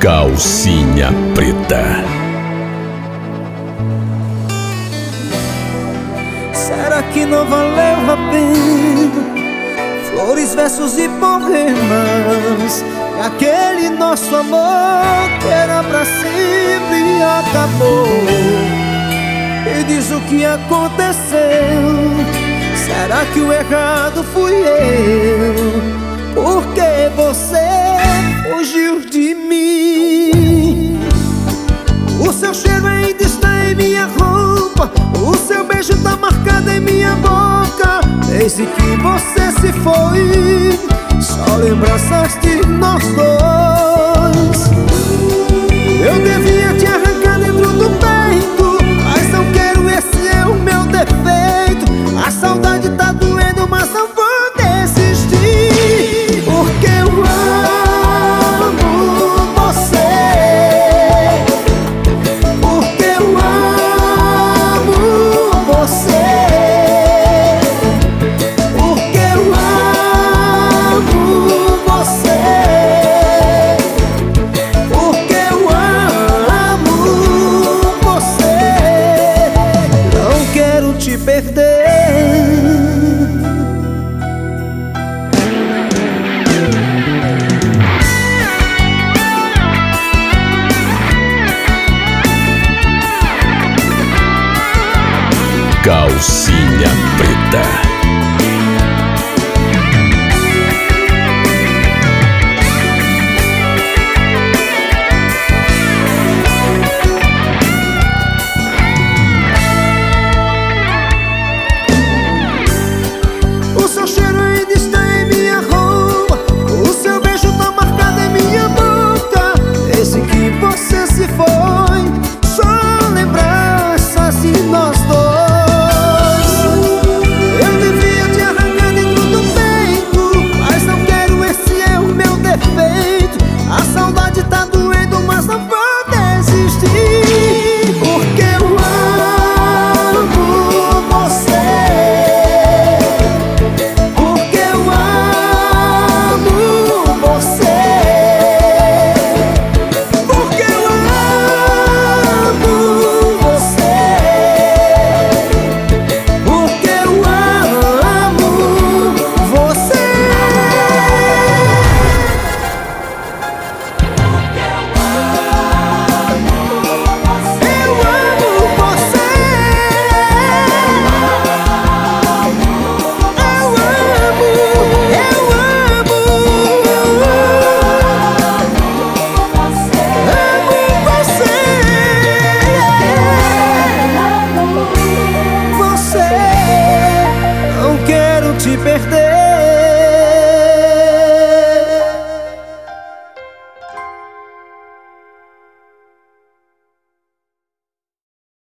Calcinha Preta. Será que não valeu a pena? Flores, versos e poemas, e aquele nosso amor que era pra sempre acabou. E diz o que aconteceu. Será que o errado fui eu? Porque você fugiu de mim. O seu cheiro ainda está em minha roupa, o seu beijo tá marcado em minha boca. Desde que você se foi, só lembranças de nós dois. Eu devia te arrancar dentro do peito, mas não quero, esse é o meu defeito. A saudade tá doendo, mas não vou desistir, porque eu amo você, porque eu amo você, porque eu amo você, porque eu amo você. Não quero te perder. Calcinha Preta. O seu cheiro ainda está em minha roupa, o seu beijo tá marcado em minha boca. Desde que você se foi, só lembranças de nós dois. Eu devia te arrancar dentro do peito, mas não quero, esse é o meu defeito. A saudade tá doendo, mas não vou desistir, porque eu amo você, porque eu amo você, porque eu amo você, porque eu amo você. Você, não quero te perder.